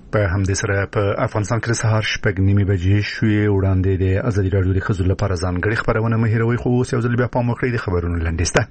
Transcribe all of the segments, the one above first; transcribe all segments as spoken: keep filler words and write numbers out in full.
په همدې سره په افغانستان کې سهار شپږ نیمې بجې شوې. وړاندې د ازادي راډیو د ښځو لپاره ځانګړې خبرونه مه هېروئ، خو اوس یو ځل بیا پام وکړئ د خبرونو لنډیز ته.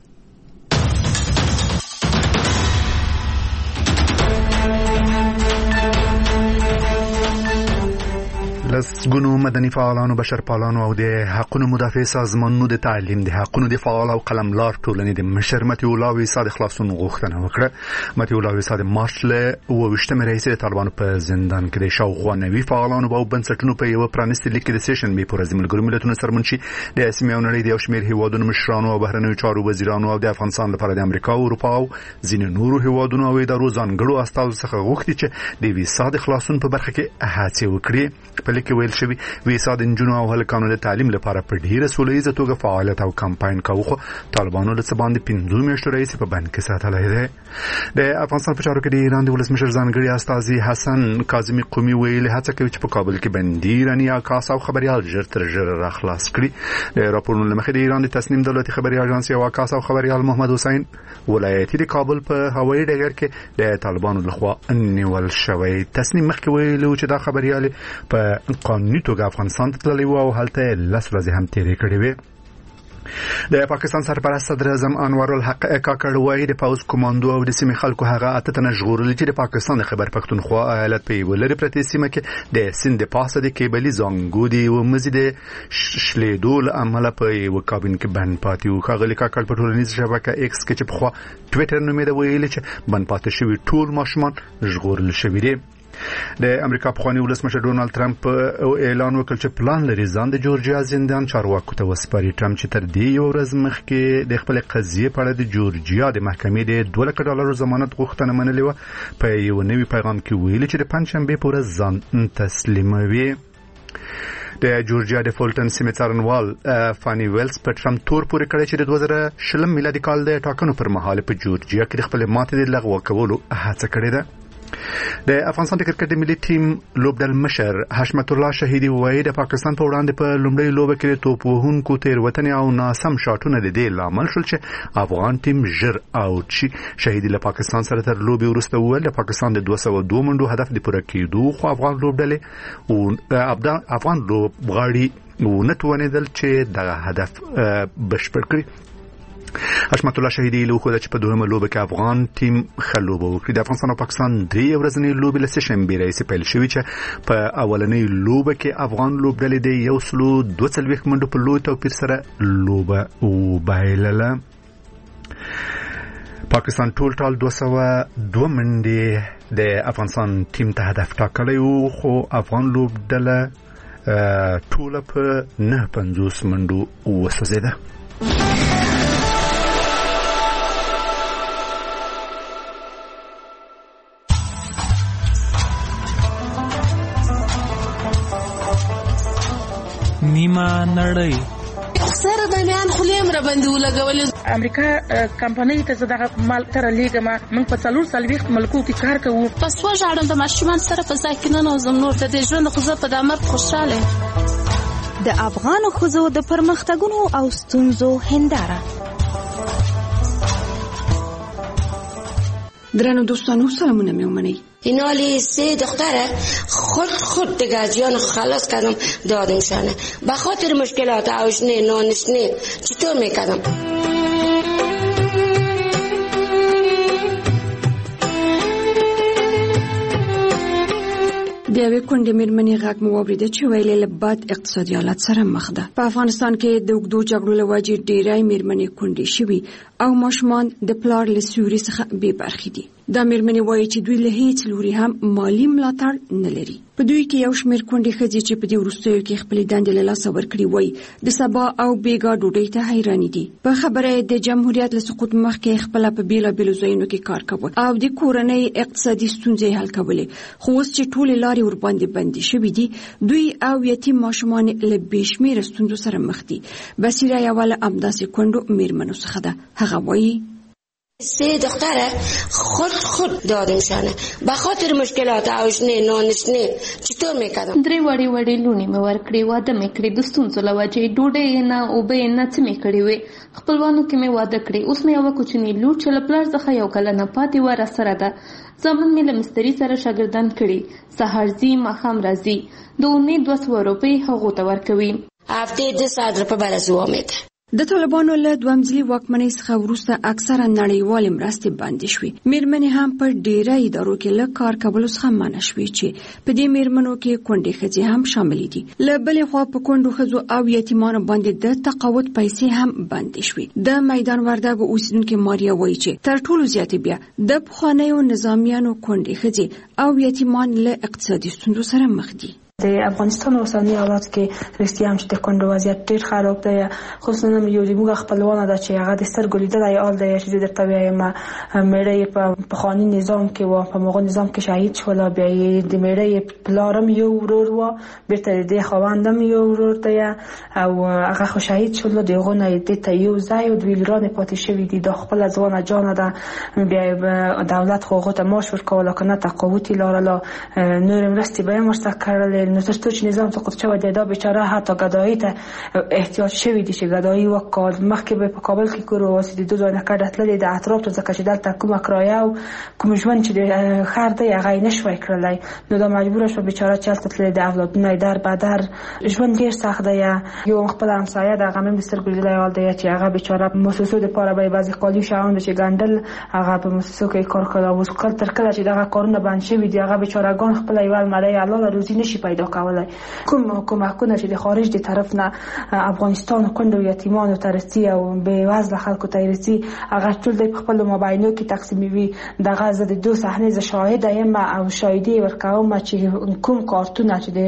لسګونو مدني فعالانو، بشرپالانو او د حقوقو مدافع سازمانونو د تعلیم د حقوقو د فعال او قلملار ټولنې د مشر متي الله ویسا د خلاصون غوښتنه وکړه. متي الله ویسا د مارچ له اوویشتمې رئیس د طالبانو په زندان کې د شاوخوا نوي فعالانو او بنسټونو په یو پرانیستي لیک د سیشن به پر ځمل ګرمي ملتونو سره منشي د اسمي او نړۍ د یو شمېر هیوادونو مشرانو او بهرنیو چارو وزیرانو او د افغانستان لپاره د امریکا او اروپا او ځینې نورو هیوادونو او ادارو ځانګړو استازو څخه غوښتي چې د ویسا د خلاصون په برخه کې هڅه وکړي. په لیک کې ویل شوی ویسا د نجونو او هلکانو د تعلیم لپاره په ډیره سولهییزه توګه فعالیت او کمپاین کاوه، خو طالبانو له څه باندې پنځه میاشتو رئیس په بند کې ساتلی دی. د افغانستان په چارو کې د ایران د ولسمشر ځانګړي استازي حسن کاظمي قومي ویلي هڅه کوي چې په کابل کې بندي ایراني عکاس او خبريال ژر تر ژره راخلاص کړي. د راپورونو له مخې د ایران د تصنیم دولتي خبري اژانس یو عکاس او خبريال محمد حسین ولایتي د کابل په هوایي ډګر کې د طالبانو لخوا نیول شوی. تصنیم مخکې ویلو چې دا خبريال په قانوني توګه افغانستان ته تللی و او هلته لس ورځې هم تیرې کړې وې. د پاکستان سرپرست صدر اعظم انور الحق کاکړ وایي د پوز کمانډو او د سیمې خلکو هغه اته تنه ژغورل چې د پاکستان د خیبر پختونخوا ایالت په یو لرې پرتې سیمه کې د سیند په پاسه د کیبلي زنګو دی او مزید شلیدو له امله په یو کابین کې بند پاتې و. ښاغلي کاکړ په ټولنیزه شبکه ایکس کې چې په خوا ټویټر نومې د ویلي چې بند پاتې شوي ټول ماشومان ژغورل شوي دي. د امریکا پخوانی ولسمشر ډونالد ترامپ اعلان وکړ چې پلان لري ځان د جورجیا زندان چارواکو ته وسپاري. ترامپ چې تر دې یو ورځ مخکې د خپل قضیې په اړه د جورجیا د محکمې د دوه لکه ډالرو ضمانت غوښتنه منلې و. په یو نوي پیغام کې ویلي چې د پنځشنبې په ورځ ځان تسلیموي. د جورجیا د فولټن سیمې څارنوال فانی ویلز په ټرمپ تور پورې کړی چې د دوه زره شلم میلادي کال د ټاکنو پر مهال په جورجیا کې د خپل ماتې د لغوه کولو هڅه کړې ده. د افغانستان د کرکټ ملي ټیم لوبډل مشر حشمت الله شهیدي وایي د پاکستان په وړاندې په لومړۍ لوبه کې د توپ وهونکو تېروتنې او ناسم شاټونه د دې لامل شول چې افغان ټیم ژر اوټ شي. شهیدي له پاکستان سره تر لوبې وروسته وویل د پاکستان د دوه سوه دوه منډو هدف د پوره کېدو خو افغان لوبډلې او افغان لوبغاړي ونه توانېدل چې دغه هدف بشپړ کړي. حشمت الله شهیدي له خو د چې په دویمه لوبه کې افغان ټیم ښه لوبه وکړي. د افغانستان او پاکستان درې ورځنۍ لوبې له سهشنبې راهیسې پیل شوې چې په اولنۍ لوبه کې افغان لوبډلې د یو سلو دوه څلوېښت منډو په لوی توپیر سره لوبه وبایلله. پاکستان ټول ټال دوه سوه دوه منډې د افغانستان ټیم ته هدف ټاکلی و، خو افغان لوبډله ټوله په نهه پنځوس منډو وسوځېده. نیمه نړۍ سره د میان خلیم را باندې ولګول. امریکا کمپنۍ ته زداغه مال تر لیګما من په څلور سلويخت ملکو کې کار کوو. پس وژاړم د ماشومان سره په ځکه نه زم نور ته د ژوند خو زه په دمر خوشاله. د افغان خوځو د پرمختګونو او ستونزو هنداره. درنو دوستانو سلامونه میومنی. اینالی سه دختره خود خود دیگه از جان خلاص کردم دادنشانه به خاطر مشکلات اوشنه نانشنه چطور میکردم. د یوې کونډې مېرمنې غږ مو واورېده چې ویلې له بد اقتصادي حالت سره مخ ده. په افغانستان کې د اوږدو جګړو له وجې ډېری مېرمنې کونډې شوي او ماشومان د پلار له سیوري څخه بې برخې دي. دا مېرمنې وایي چې دوی له هیڅ لوري هم مالي ملاتړ نه لري. په دوی کې یو شمېر کونډې ښځې چې په دې وروستیو کې خپلې دندې له لاسه ورکړي وایي د سبا او بېګا ډوډۍ ته حیرانې دي. په خبره یې د جمهوریت له سقوط مخکې خپله په بېلابېلو ځایونو کې کار کوه او د کورنۍ اقتصادي ستونزې حل کولې، خو اوس چې ټولې لارې ورباندې بندې شوي دي دوی او یتیم ماشومان له بې شمېره ستونزو سره مخ دي. بصیره یوه له همداسې کونډو مېرمنو څخه ده. هغه وایي سه دختره خود خود داد میشنه به خاطر مشکلات اوشنه نانشنه چطور میکردم درې وړې وړې لونې مې ورکړې واده مې کړې د ستونزو له وجې ډوډۍ نه اوبه نه څه مې کړې وې خپلوانو کې مې واده کړې اوس مې یوه کوچنۍ لور چې له پلار څخه یو کلنه پاتې وه راسره ده زامن مې له مستري سره شاګردان کړي سهار ځي ماښام راځي د اونۍ دوه سوه روپۍ هغو ته ورکوي هفتې دوه ساعت روپۍ به رسوا میده د طالبانو له دوامځلي واکمنۍ څخه وروسته اکثره نړیوالې مرستې بندې شوې. میرمنې هم په ډېری ادارو کې له کار کولو څخه منع شوې چې په دې میرمنو کې کونډې ښځې هم شاملې دي. له بلې خوا په کونډو ښځو او یتیمانو باندې د تقاعد پیسې هم بندې شوې. د میدان وردګو اوسیدونکې ماریا وایي چې تر ټولو زیاتې بیا د پخوانیو نظامیانو کونډې ښځې او یتیمان له اقتصادي ستونزو سره مخ دي. د افغانستان اوسنی حالات کې رښتیا هم چې د کونډو وضعیت ډېر خراب دی خصوصا یو زموږ خپلوانه ده چې هغه د سترګو لیدلی حال دی چې درته وایم مېړه یې په پخواني نظام کې و په هغه نظام کې شهید شول بیا یې د مېړه یې پلار هم یو ورور و بیرته د دې خاوند هم یو ورور دی او هغه خو شهید شول د هغو نه یې دې ته یو ځای او دوی لورانې پاتې شوي دي دا خپله ځوانه جانه ده بیا دولت خو هغو ته معاش ورکوله که نه تقاعد یې لرله نورې مرستې به یې هم ورته کړلې نو تر څو چې نظام سقوط شوی دی دا بیچاره حتی ګدایي ته احتیاج شوی دی چې ګدایي وکړ مخکې به په کابل کې کور واسي د دوه ځای نه کډه تللې د اطراف ته ځکه چې دلته کومه کرایه او کوم ژوند چې د خیر دی هغه یې نشوی کړلی نو دا مجبوره شوه بیچاره چې هلته تللې د اولادونه یې در بدر ژوند ډېر سخت دی یو خپله همسایه د هغه هم د سترګو لیدلی حال دی چې هغه بیچاره په مؤسسو دپاره به یې بعضې قالي شیان چې ګنډل هغه په مؤسسو کې کار کړی اوس تر کله چې دغه کارونه بند شوي دي هغه بیچارهګان خپله یوه المرۍ حلاله روزي نشي پیدا کولای کوم کومکونه چې د خارج د طرف نه افغانستان کونډو یتیمانو ته رسي او بې وزله خلکو ته رسي هغه ټول د خپل موبایلونو کې تقسیموي دغه زه د دوه صحنې ز شاهد یم او شاهدي ورکوم چې کوم کارتونه چې د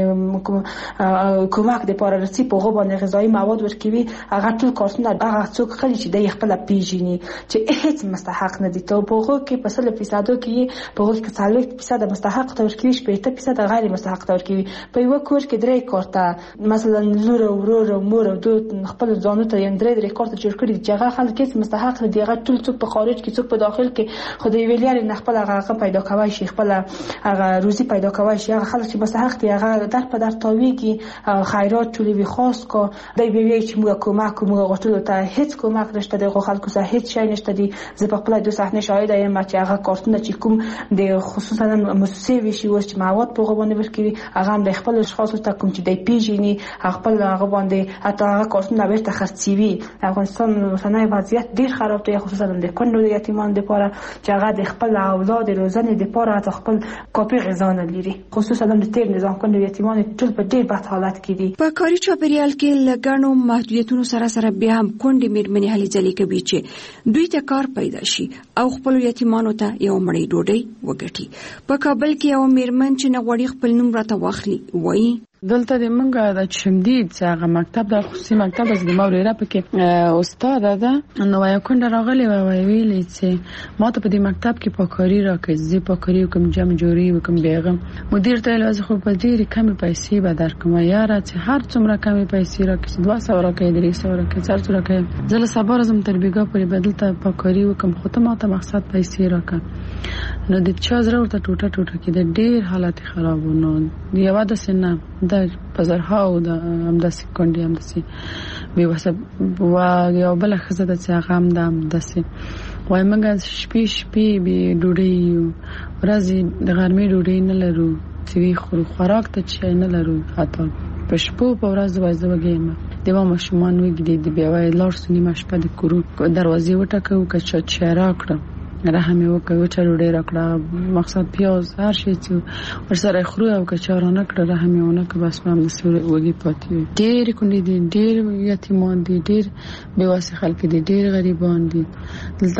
کومک د پاره رسي په هغه باندې غذایی مواد ورکوي هغه ټول کارتونه هغه څوک خلی چې د خپل پیژني چې هیڅ مستحق نه دي ته په هغه کې په سل فیصدو کې په هغه کې څلوېښت فیصد مستحق ته ورکوي شپېته فیصد غیر مستحق ته ورکوي په یو کور کې درې کارته مثلا لور او ورور او مور او دوه خپل ځانو ته یې درې درې کارته جوړ کړي چې هغه خلک هیڅ مستحق نه دي هغه ټول څوک په خارج کې څوک په داخل کې خو د یوې لارې نه خپل هغه پیدا کوی شي خپل هغه روزي پیدا کوی شي هغه خلک چې مستحق دي هغه در په در تاویږي خیرات ټولوي خاص کو دی به وی چې موږ کومک موږ غوښتلو ته هیڅ کومک نشته دغه خلکو سره هیڅ شی نشته دي زه په خپل دوه صحنه شاهد یم چې هغه کارتونه چې کوم د خصوصا مؤسسې وشي اوس چې مواد په هغه باندې ورکوي هغه هم د خپل اشخاص ته کوم چې د پیژني خپل هغه باندې حتی هغه کارتونه بیرته خرڅوي افغانستان اوسنی وضعیت ډیر خراب دی خصوصا د کونډو یتیمانو لپاره چې هغه د خپل اولاد روزنې لپاره حتی خپل کاپي غذا نه لري خصوصا د تیر نظام کونډو یتیمان ټول په ډیر بد حالت کې دي په کاري چاپیریال کې لګڼو محدودیتونو سره سره بیا هم کونډې میرمنې هلې ځلې کوي چې دوی ته کار پیدا شي او خپل یتیمانو ته یو مړۍ ډوډۍ وګټي په کابل کې یو میرمن چې نه غواړي خپل نوم راته واخلي وایي دلته د منګه د شمدید څنګه مکتب د خصوصي مکتب د موريره پکې استاد ده نو یو کونډه راغلی و ویلې چې ما ته په دې مکتب کې پاکاري راکړي زی پاکاري کوم جمع جوړي وکم بیغم مدیر ته لازم خو په ډېر کم پیسې به درکوم یاره چې هر څومره کم پیسې راکړي دوه سوه راکړي درې سوه راکړي څلور سوه راکړي زله صبر ازم تر بیګا پرې بدل ته پاکاري وکم خو ته ما ته مقصد پیسې راکړه نو د چا زره ورته ټوټه ټوټه کې د ډېر حالت خرابونه یو د سنه د بازارها او د همداسې کونډې همداسې بې وسه و یو بله ښځه ده چې هغه هم ده همداسې وایي موږ شپې شپې بې ډوډۍ یو ورځې د غرمې ډوډۍ نه لرو چې وي خورو خوراک ته شی نه لرو حتی په شپو په ورځ وایي زه وږی یم د ما ماشومان وږي دي بیا وایي لاړ سو نیمه شپه د کورو دروازې وټکوو که چا چای راکړه رحم یې وکړ وچه ډوډۍ راکړه مقصد پیاز هر شی چې ورسره خورو او که چا رانه کړه رحم یې ونه کړ بس ما همداسې وږي پاتې وي ډېرې کونډې دي ډېر یتیمان دي ډېر بې وسې خلک دي ډېر غریبان دي دلته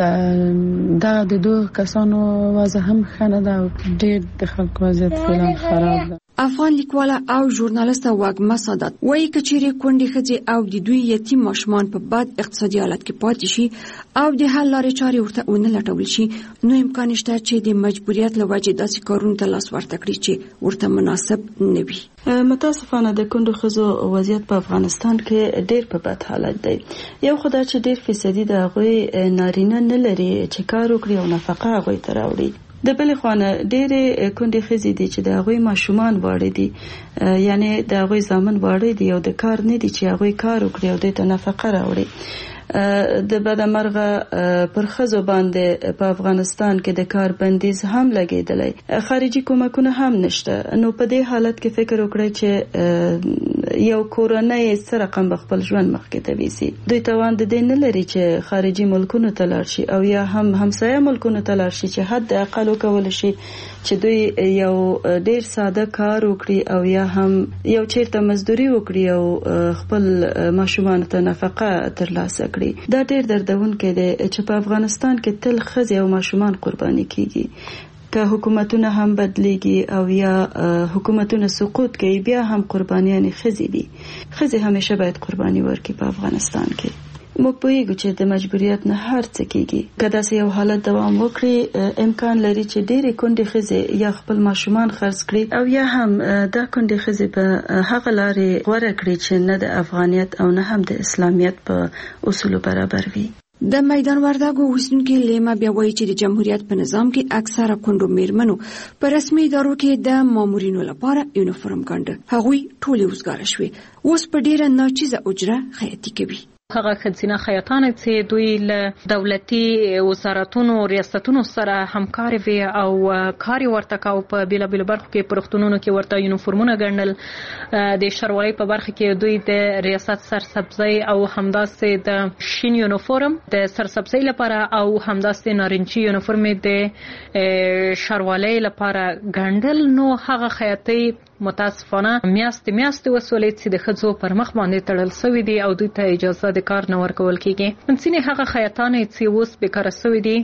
دا د دوه کسانو وضع هم ښه نه ده ډېر د خلکو وضعیت فعلا خراب ده افغان لیکواله او ژورنالیست واګمه سادات وایي که چیرې کونډې ښځې او د دوی یتیم ماشومان په بد اقتصادي حالت کې پاتې شي او د حل لارې چارې ورته ونه لټول شي نو امکان شته چې د مجبوریت له وجې داسې کارونو ته لاس ورته کړي چې ورته مناسب نه وي. متاسفانه د کونډو ښځو وضعیت په افغانستان کې ډېر په بد حالت دی. یو خدای چې ډېر فیصدي د هغوی نارینه نه لري چې کار وکړي او نفقه هغوی ته راوړي. د بلې خوا ډېرې کونډې ښځې دي چې د هغوی ماشومان واړه دي، یعنی د هغوی زامن واړه دي او د کار نه دي چې هغوی کار وکړي او دوی ته نفقه راوړي. د بدمرغه پر ښځو باندې په افغانستان کې د کار بندیز هم لګېدلی، خارجي کومکونه هم نشته. نو په دې حالت کې فکر وکړئ چې یو کورنۍ څه رقم به خپل ژوند مخکې ته ویسي. دوی توان د دې نه لري چې خارجي ملکونو ته لاړ شي او یا هم همسایه ملکونو ته لاړ شي چې حد اقل وکولی شي چې دوی یو ډېر ساده کار وکړي او یا هم یو چیرته مزدوري وکړي او خپل ماشومانو ته نفقه ترلاسه کړي. دا ډېر دردونکی دی چې په افغانستان کې تل ښځې او ماشومان قرباني کیږي. که حکومتونه هم بدلیږي او یا حکومتونه سقوط کوي بیا هم قربانیان ښځې دي. ښځې همیشه باید قرباني ورکړي په افغانستان کې. موږ پوهیږو چې د مجبوریت نه هر څه کیږي. که داسې یو حالت دوام وکړي امکان لري چې ډېرې کونډې ښځې یا خپل ماشومان خرڅ کړي او یا هم دا کونډې ښځې به هغه لارې غوره کړي چې نه د افغانیت او نه هم د اسلامیت په اصولو برابر وي. د میدان وردګو اوسیدونکي لیما بیا وایي چې د جمهوریت په نظام کې اکثره کونډو میرمنو په رسمي ادارو کې د مامورینو لپاره یونیفورم ګنډه. هغوی ټولې وزګاره شوې، اوس په ډېره ناچیزه اجره خیاطي کوي. هغه ښځینه خیاطانې چې دوی له دولتي وزارتونو ریاستونو سره همکاري وي او کار ورته کاوه. په بیلابیلو برخو کې په روغتونونو کې ورته یونیفورمونه ګنډل. د ښاروالۍ په برخه کې دوی د ریاست سرسبزۍ او همداسې د شین یونیفورم د سرسبزۍ لپاره او همداسې نارنجي یونیفورم د ښاروالۍ لپاره ګنډل. نو هغه خیاطۍ متاسفانه میاشتې میاشتې وسولې چې د ښځو پر مخ باندې تړل شوي دي او دوی ته اجازه د کار نه ورکول کېږي. ځینې هغه خیاطانې چې اوس بیکاره شوي دي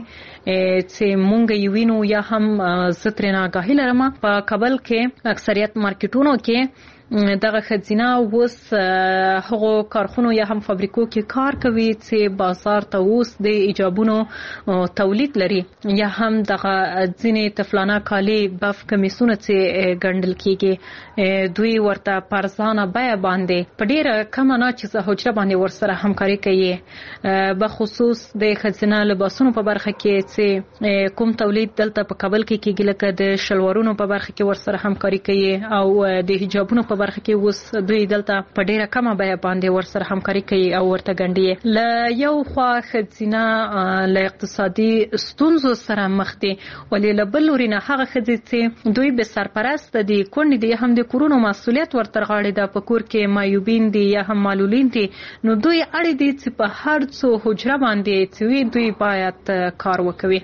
چې مونږ یې وینو یا هم زه ترې آګاهي لرم، په کابل کې اکثریت مارکیټونو کې دغه ښځینه اوس هغو کارخونو یا هم فابریکو کې کار کوي چې بازار ته اوس د ایجابونو تولید لري یا هم دغه ځینې طفلانه کالي بف کمیسونه چې ګنډل کېږي دوی ورته په ارزانه بیه باندې په ډېره کمه ناچیزه حجره باندې ورسره همکاري کوي. بخصوص د ښځینه لباسونو په برخه کې چې کوم تولید دلته په کابل کې کېږي لکه د شلوارونو په برخه کې ورسره همکاري کوي او د حجابونو په برخه کې اوس دوی دلته په ډیره کمه بیه باندې ورسره همکاري کوي او ورته ګنډي. له یو خوا ښځینه له اقتصادي ستونزو سره مخ دي، ولې له بل لوري نه هغه ښځې چې دوی به سرپرسته دي، کونډې دي، هم د کورونو مسؤلیت ورته غاړې ده، په کور کې معیوبین دي یا هم معلولین دي، نو دوی اړ دي چې په هر څو حجره باندې چې دوی باید کار وکوي.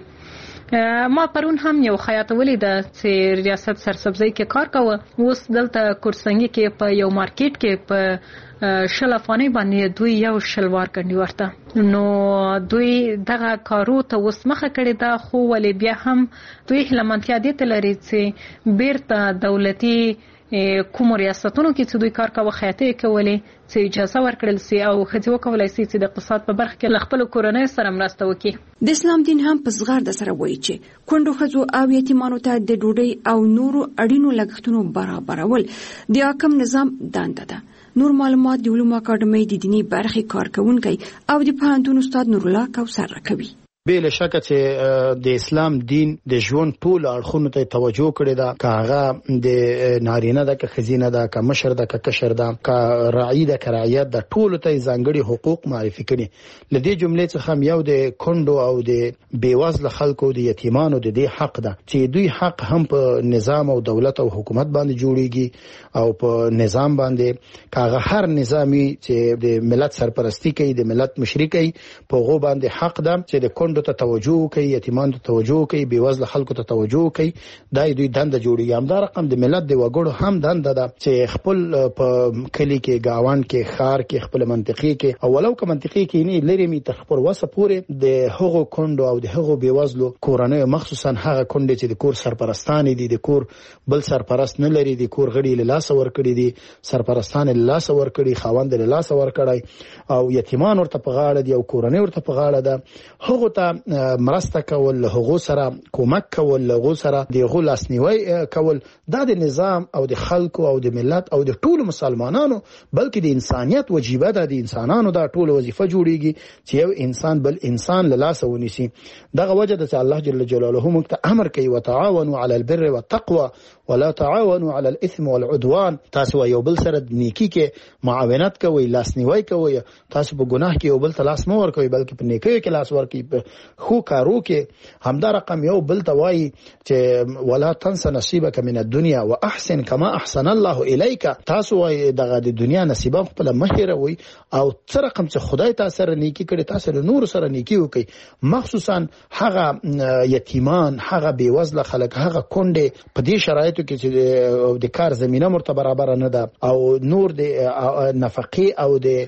ما پرون هم یو خیاط ولیده چې ریاست سرسبزۍ کې کار کوه، اوس دلته کورسنګي کې په یو مارکیټ کې په شل افغانۍ باندې دوی یو شلوار ګنډي ورته. نو دوی دغه کارو ته اوس مخه کړې ده، خو ولې بیا هم دوی هیلهمندتیا دې ته لري چې بیرته دولتي کومو ریاستونو کې چې دوی کار کوه خیاطۍ کولې چې اجازه ورکړل سي او ښځې وکولی سي چې د اقتصاد په برخه کې له خپلو کورنیو سره مرسته وکړي. د اسلام دین هم په زغرده سره وایي چې کونډو ښځو او یتیمانو ته د ډوډۍ او نورو اړینو لګښتونو برابرول د حاکم نظام دنده ده. نور معلومات د علومو اکاډمۍ د دیني برخې کارکونکی او د پوهنتون استاد نورالله کوثر راکوي. بلا شک چې د اسلام دین د ژوند ټول اړخونو ته توجه کړې ده، که هغه د نارینه ده، که ښځینه ده، که مشر ده، که کشر ده، که راعي ده، که رعیت ده، ټولو ته ځانګړي حقوق معرفي کړي. له دې جملې څخه یو د کونډو او د بیوزله خلکو د یتیمانو د دې حق ده چې دوی حق هم په نظام او دولت او حکومت باندې جوړیږي او په نظام باندې که هغه هر نظامي چې د ملت سرپرستی کوي، د ملت مشري کوي، په هغو باندې حق ده چې د کونډو ته توجه کوي، یتیمانو ته توجه کوي، بیوزله خلکو ته توجه کوي. دا دوی دنده جوړیږي. همدا رقم د ملت د وګړو هم دنده ده چې خپل په کلی کې، گاوان کې، ښار کې، خپل منطقې کې او ولو که منطقې کې نه لري می تر خپل وسه پورې د هغو کونډو او د هغو بیوزلو کورنیو، مخصوصا هغه کونډې چې د کور سرپرستان دي، د کور بل سرپرست نه لري، د کور غړي له لاسه ورکړي دي، سرپرستان له لاسه ورکړي، خاوند له لاسه ورکړي او یتیمان ورته په غاړه دي او کورنۍ ورته په غاړه ده، هغه ته مرسته کول، هغو سره کومک کول، هغو سره د هغو لاسنیوي کول، دا د نظام او د خلکو او د ملت او د ټولو مسلمانانو بلکې د انسانیت وجیبه ده. د انسانانو دا ټول وظیفه جوړیږي چې یو انسان بل انسان له لاسه ونیسي. دغه وجه ده چې الله جل جلاله موږ ته امر کوي وتعاونوا على البر والتقوى ولا تعاونوا على الاثم والعدوان. تاسو یو بل سره نیکی کې معاونت کوئ، لاسنیوي کوئ. تاسو په ګناه کې یو بل ته لاس مه ورکوئ بلکې په نیکیو کې لاس ورکوئ، په خو کارو کې. همدا رقم یو بل ته وایي چې ولا تنس نصیبک من الدنيا واحسن كما احسن الله الیک. تاسو وایي دغه د دنیا نصیب خپل مه هیروئ او څه رقم چې خدای تاسو سره نیکی کړي تاسو له نور سره نیکی وکړئ، مخصوصا هغه یتیمان، هغه بیوزله خلک، هغه کونډې په دې شرایطو کې چې د کار زمينه مرته برابر نه ده او نور د نفقې او د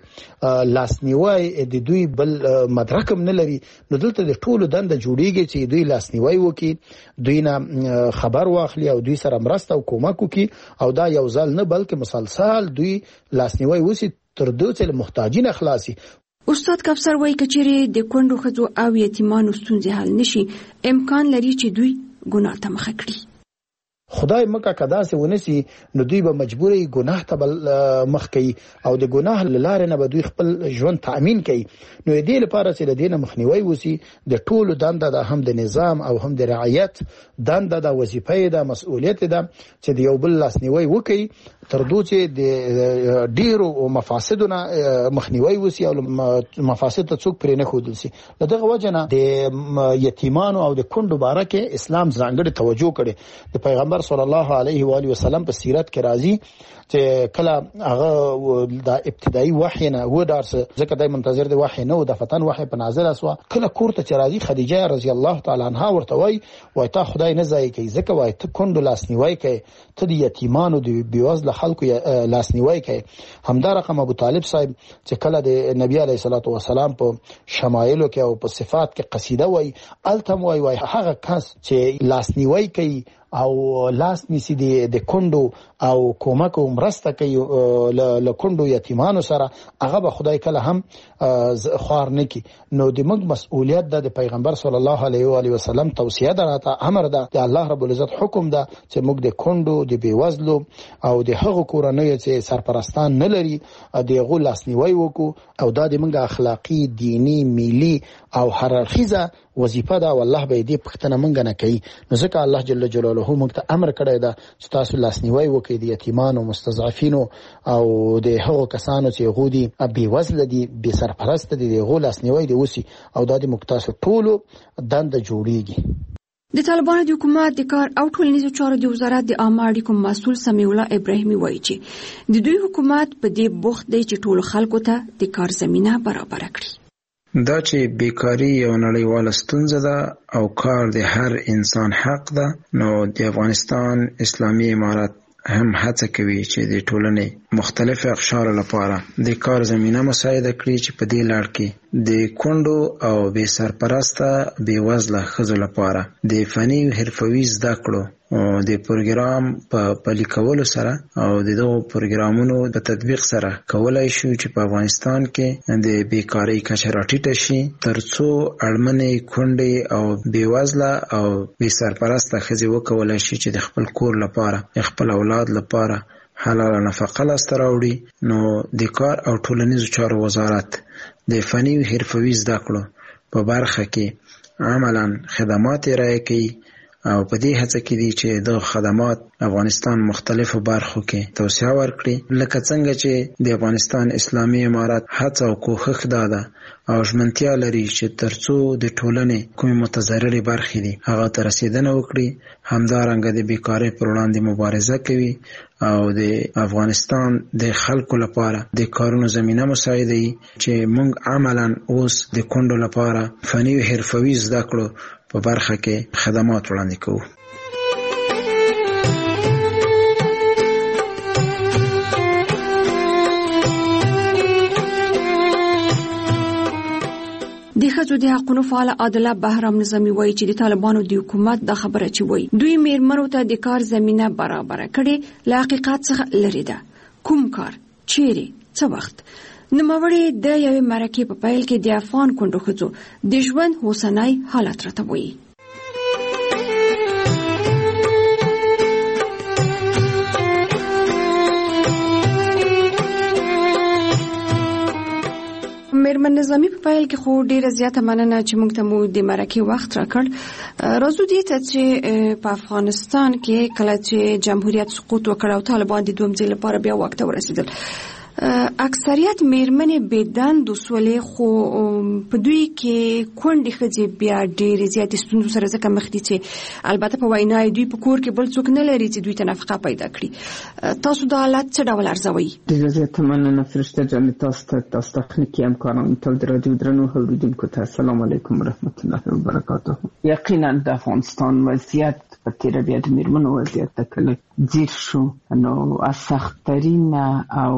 لاسنیوي د دوی بل مدرکم نه لري. نو دلته د ټولو دنده جوړیږي چې دوی لاسنیوي وکړي، دوی نه خبر واخلي او دوی سره مرسته او کومک وکړي، او دا یو ځل نه بلکې مسلسل دوی لاسنیوي وسی تر دوی چې محتاجین خلاصي. استاد کفسر وایي کچېرې د کونډو ښځو او یتیمانو ستونزې حل نشي، امکان لري چې دوی ګناه ته مخه کړي. خدای مکه کدا سه ونسی نو دوی به مجبوري ګناه ته مخ کوي او د ګناه لاره نه به دوی خپل ژوند تأمین کوي. نو دې لپاره چې د دینه مخنیوي وسی د ټولو دنده د هم د نظام او هم د رعایت دنده د وظیفه د مسؤلیت ده چې د یو بل لاسنیوي وکړي تر دوی چې د ډیرو مفاسدونه مخنیوي وسی او مفاسد ته څوک پرې نه خودل سي. دغه وجنه د یتیمانو او د کونډو باره کې اسلام ځانګړي توجه کړي. د پیغمبر صلی الله علیه و آله وسلم په سیرت کې راځي چې کله هغه د ابتدایي وحی نه و دارسه ځکه دای منتظر دی وحی نه و د فتن وحی په نازل اسوا کله کوړه چې راځي خدیجه رضی الله تعالی عنها ورته وای وای ته خدای نه ځای کوي ځکه وای ته کندو لاسنیوي کوي، ته د یتیمانو د بیوزله خلکو لاسنیوي کوي. همدا رقم ابو طالب صاحب چې کله د نبی علیه الصلاۃ والسلام په شمایلو کې او په صفات کې قصیده وای التم وای وای هغه کس چې لاسنیوي کوي او لاس نیسی د کندو او کومک او مرسته کوي له کندو یتیمانو سره، هغه به خدای کله هم خوار نه کی. نو د موږ مسؤلیت ده، د پیغمبر صلی الله علیه و آله وسلم توصیه ده، راته امر ده، د الله رب العزت حکم ده چې موږ د کندو د بیوزلو او د هغو کورنیو چې سرپرستان نه لري دغه لاسنیوي وکړو. او دا د موږ اخلاقی، دینی، ملي او هررخیزه وظیفه ده، والله به دې پښتنه مونږ نه کوي. نو ځکه الله جل جلاله موږ ته امر کړی ده چې تاسو لاسنیوي وکړئ د یتیمانو، مستضعفینو او د هغو کسانو چې غودي بې وزله دي، بې سرپرسته دي، دغه لاسنیوي دی وسی او دا د موږ تاسو ټولو دنده جوړیږي. د طالبانو د حکومت د کار او ټولنیزو چارو د وزارت د عامه اړیکو مسؤل سمیع الله ابراهیمي وایي چې د دوی حکومت په دې بوخت دی چې ټولو خلکو ته د کار زمینه برابر کړي. دا چې بیکاری یو نړیواله ستونزه ده او کار د هر انسان حق ده، نو د افغانستان اسلامي امارت هم هڅه کوي چې د ټولنې مختلف اقشار لپاره د کار زمینه مساعده کړي چې په دې لړ کې د کندو او بې سرپرسته بې وزله ښځو لپاره د فني او حرفوي زده کړو د پروګرام په پلي کولو سره او د دغو پروګرامونو د تطبیق سره کولای شو چې په افغانستان کې د بیکاری کچه راټیټه شي، ترڅو اړمنې کونډې او بې وزله او بې سرپرسته ښځې وکولای شي چې د خپل کور لپاره، خپل اولاد لپاره حلاله نفقه لاسته راوړي. نو د کار او ټولنیزو چارو وزارت د فني او حرفوي زده کړو په برخه کې عملاً خدمات ارائه کوي او په دې هڅه کې دي چې د خدمات افغانستان مختلفو برخو کې توسعه ورکړي، لکه څنګه چې د افغانستان اسلامي امارت هڅه او کوښښ ده او ژمنتیا لري چې ترڅو د ټولنې کومې متضررې برخې دي هغه ته رسیدنه وکړي. همدارنګه د بیکارۍ پر وړاندې مبارزه کوي او د افغانستان د خلکو لپاره د کارونو زمینه مساعدوي چې موږ عملاً اوس د کندو لپاره فني او حرفوي زده کړو په برخه کې خدمات وړاندې کوو. د ښځو د حقونو فعال عادله بهرام نظامي وایي چې د طالبانو د حکومت دا خبره چې وایي دوی میرمنو ته د کار زمینه برابر کړي له حقیقت څخه لري ده. کوم کار، چیرې، څه وخت؟ نوموړي د یوې مرکې په پیل کې د افغان کونډو ښځو د ژوند اوسنی حالت راته وایي. میرمن نظامی په پیل کې خو ډیره زیاته مننه چې موږ ته مو د مرکې وخت راکړ. راځو دې ته چې په افغانستان کې کله چې جمهوریت سقوط وکړ او طالبان د دویم ځل لپاره بیا واک ته ورسېدل، اکثریت میرمنې بېدند وسولې، خو په دوی کې کونډې ښځې بیا ډېرې زیاتې ستونزو سره ځکه مخ دي چې البته په وینا یې دوی په کور کې بل څوک نه لري چې دوی ته نفقه پیدا کړي. تاسو دا حالت څه ډول ارزوئ؟ ډېره زیاته مننه فرشته جانې، تاسو ته، تاسو تخنیکي همکارانو ته، د راډیو درنو اورېدونکو ته السلام علیکم ورحمت الله وبرکاته. یقینا د افغانستان وضعیت په تېره بیا د میرمنو وضعیت ته کله ځیر شو، نو از سختترینه او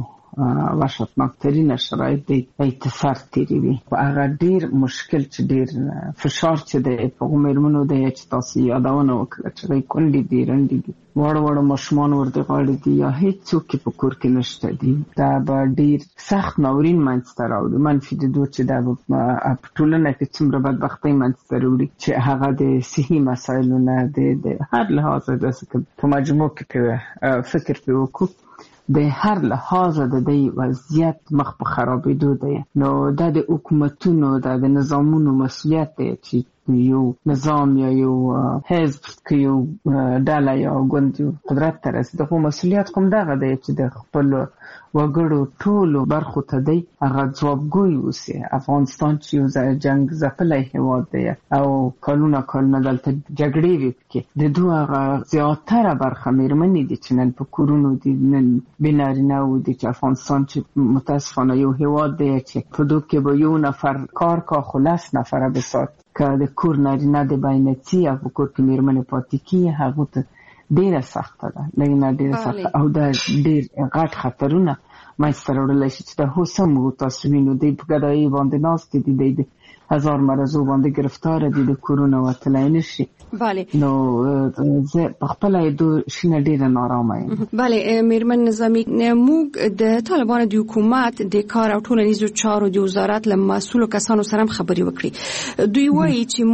وحشتناکترینه شرایط دی اتصال تیروي. هغه ډیر مشکل چې ډیر فشار چې دی په هغو میرمنو دی چې تاسو یادونه وکړه چې هغوی کونډې دي، رنډې دي، واړه واړه ماشومان ورته غاړې دي، یا هېڅوک په کور کې نشته دي. دا به ډیر سخت ناورین منځته راوړي. منفي د دوه چې دا په ټولنه کې څومره بدبختۍ منځته راوړي چې هغه د صحي مسایلو نه د هر لحاظ داسې په مجموع کې فکر پرې وکړو، د هر لحاظ د دې وضعیت مخ په خرابېدو دی. نو دا د حکومتونو، دا د نظامونو مسؤلیت دی چې یو نظام یا یو حزب که یو ډله یا ګوند قدرت ته رسي، دغه مسؤلیت کوم دغه دی چې د خپل وګړو ټولو برخو ته دی هغه ځوابګوی اوسي. افغانستان چې یو جنګ ځپلی هېواد دی او کلونه کلونه دلته جګړې وې پکې، د دوی هغه زیاتره برخه میرمنې دي چې نن په کورونو دي، نن بې نارینه‌و دي، چې افغانستان چې متاسفانه یو هېواد دی چې په دوی کې به یو نفر کار کا خو لس نفره بسات که د کور نارینه د بینڅي او په کور کې میرمنې پاتې کېږي، هغو ته ډیره سخته ده، لږ نه ډیره سخته، او دا ډیر غټ خطرونه منځته راوړلی شي چې دا اوس هم تاسو وینو دوی په ګدایي باندې ناست دي، دوی د هزار مرضو باندې گرفتاره دي، د کورونه وتلی نشي. بله. نو زه په خپله یې دو شینه ډیره نارامه یم. بله میرمن نظامی، موږ د طالبانو د حکومت د کار او ټولنیزو چارو د وزارت له مسؤلو کسانو سره هم خبرې وکړي. دوی وایي چې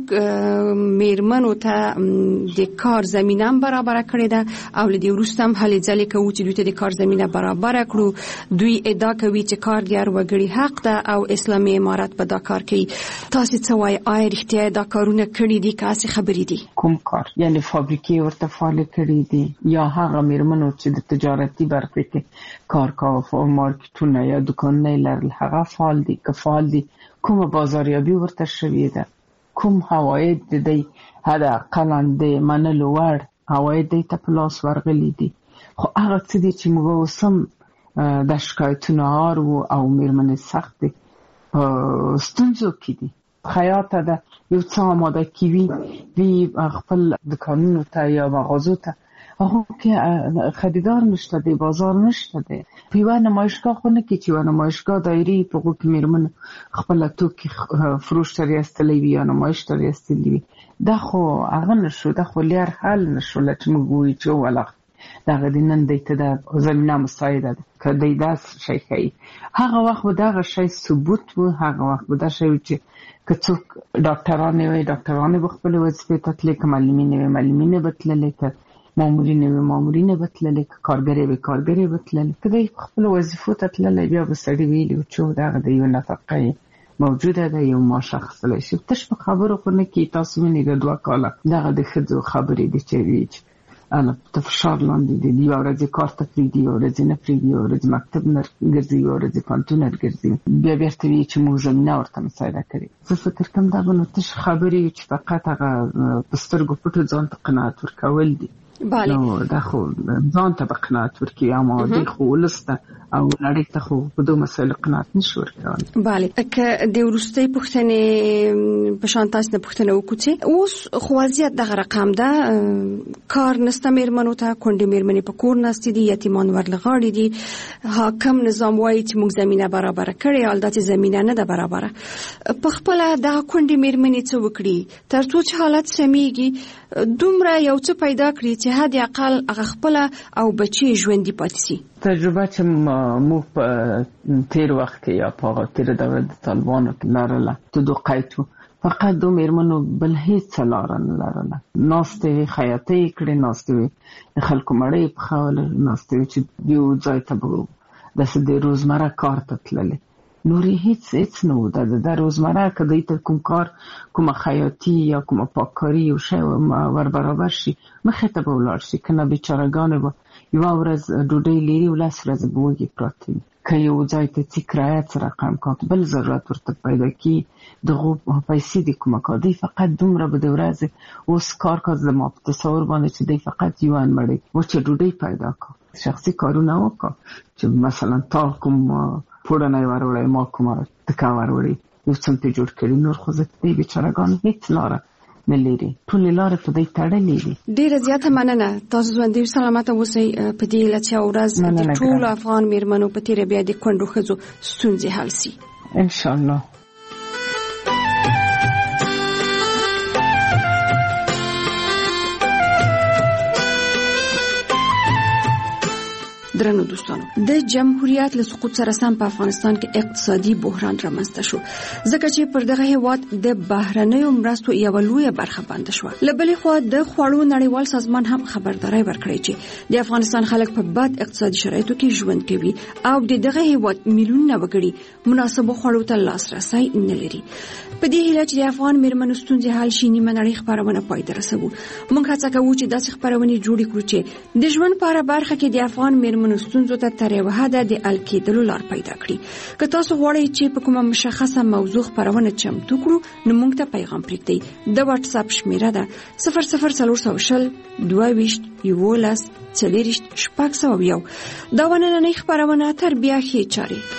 موږ میرمنو ته د کار زمینه هم برابره کړې ده او له دې وروسته هم هلې ځلې کوو چې دوی ته د کار زمینه برابره کړو. دوی ادعا کوي چې کارګر وګړي حق ده او اسلامي امارت به دا کار کوي. تاسو څه وایي؟ آیا رښتیا دا کارونه کړي دي که هسې خبرې دي؟ کوم کار؟ یعنی فابریکې ورته فعالې کړي دي یا هغه میرمنو چې د تجارتي برخې کې کار کاوه، مارکیټونه یا دوکانونه یې لرل، هغه فعال دي که فعال دي؟ کومه بازاریابي ورته شوې ده؟ کوم عواید د دوی حداقل د منلو وړ عواید دوی ته په لاس ورغلي دي؟ خو هغه څه دي چې موږ اوس هم د شکایتونو هار وو او میرمنې سخت دي ستونزو کې دي. خیاطه ده یو څه آماده کیوي وی خپل دکانونو ته یا مغازو ته، هغه کې خریدار نشته دی، بازار نشته دی. په یوه نمایشګاه خو نه کې چې یوه نمایشګاه دایرې په هغو کې میرمن خپله توکي فروش ته ریستلی وي یا نمایش ته ریستلی وي، دا خو هغه نشو، دا خو لیر حل نشو چې موږ ووایو چې ولغ دغه د نن دی ته د زمینه مساعده ده که دی داسې شی ښیي. هغه وخت به دغه شی ثبوت و، هغه وخت به دا شی و چې که څوک ډاکټرانې وی ډاکټرانې به خپلې وظیفې ته تللې، که معلمینې وی معلمینې به تللې، که مامورینې وی مامورینې به تللې، که کارګرې وی کارګرې به تللې. که دی خپلو وظیفو ته تللی بیا به سړي ویلي و چې دغه د یو نفقه موجوده ده، یو معاش اخیستلی شي. تش په خبرو خو نه کې تاسو وینئ د دوه کاله دغه د ښځو خبرې دي چې وي انا په فشار لاندې دي، یو ورځ کار ته پرېږدي، یو ورځ نه پرېږدي، یو ورځ مکتب نه ګرځي، یو ورځ پوهنتون نه ګرځي، بیا بیرته وایي چې موږ زمینه ورته مساعده کړې. زه فکر کوم دا به نو تش خبرې چې فقط هغه په سترګو پټو ځان ته قناعت ورکول دي. بله. نو دا خو ځان ته به قناعت ورکوي، اما دوی خو ولس ته او نړۍ ته خو په دو مسایلو قناعت نشي ورکولی. بله. که د وروستۍ پوښتنې په شان تاسو نه پوښتنه وکړو چې اوس خو وضعیت دغه رقم ده، کار نسته میرمنو ته، کونډې میرمنې په کور ناستې دي، یتیمان ورلغاړي دي، حاکم نظام وایي چې موږ زمینه برابره کړې، البته زمینه نه ده برابره. په خپله دغه کونډې میرمنې څه وکړي تر څو چې حالت سمیږي، دومره یو څه پیدا کړي چې حد اقل هغه خپله او بچي ژوندي پاتې شي؟ تجربه چې موږ په تیر وخت کې یا په تیر دوره د طالبانو کې لرله تدوقیتو فقط دو میرمنو بل هیڅ لاره نه لرله. ناستې وي خیاطۍ کړې، ناستې وي خلکو مړۍ پخولې، ناستې وي چې یو ځای ته به داسې د روزمره کار ته تللې، نورې هیڅ هیڅ نه و. د روزمره که دوی ته کوم کار کومه خیاطي یا کومه پاککاري یو شی ور برابر شي مخې ته به ولاړ شي، که نه بیچارهګانې به یوه ورځ ډوډۍ لري او لس ورځې به وږې پراته وي. که یو ځای ته ځي کرایه څه رقم کات بل ضرورت ورته پیدا کي دغو پیسې د کومه کار دی فقط دومره به د ورځې اوس کار کاز د ما په تصور باندې چې دی فقط یو انمړی وچه ډوډۍ پیدا کړه، شخصي کارونه وکړه چې مثلا تا کوم پوړنی وروړی ما کومه تکه وروړي یو څه پې جوړ کړي، نور خو زه دی بیچارهګانو هېڅ لاره نه لري، ټولې لارې په دوی تړلې دي. ډېره زیاته مننه. تاسو ژوندي سلامته اوسئ. په دې هیله چې ورځ د ټولو افغان میرمنو په تېره بیا د کونډو ښځو ستونزې حل سي انشاءالله. درنو دوستانو، د جمهوریت له سقوط سره سم په افغانستان کې اقتصادي بحران رامنځته شو، ځکه چې پر دغه هیواد د بهرنیو مرستو یوه لویه برخه بنده شوه. له بلې خوا د خوړو نړیوال سازمان هم خبرداری ورکړی چې د افغانستان خلک په بد اقتصادي شرایطو کې ژوند کوي او د دغه هیواد میلیونونه وګړي مناسبو خوړو ته لاسرسی نه لري. په دې هیله چې د افغان میرمنو ستونزې حل شي، نیمه نړۍ خپرونه پای ته رسوو. موږ هڅه کوو چې داسې خپرونې جوړې کړو چې د ژوند په هره برخه کې د افغان میرمنو ستونزو ته تر یوه حده د حل کېدلو لار پیدا کړي. که تاسو غواړئ چې په کومه مشخصه موضوع خپرونه چمتو کړو نو موږ ته پیغام پرېږدئ. د واتس اپ شمیره ده صفر صفر څلور سوه شل دوه ویشت یولس څلېرویشت شپږ سوه یو. دا نننۍ خپرونه تر بیا ښې چارې.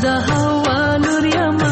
د هوا لور یم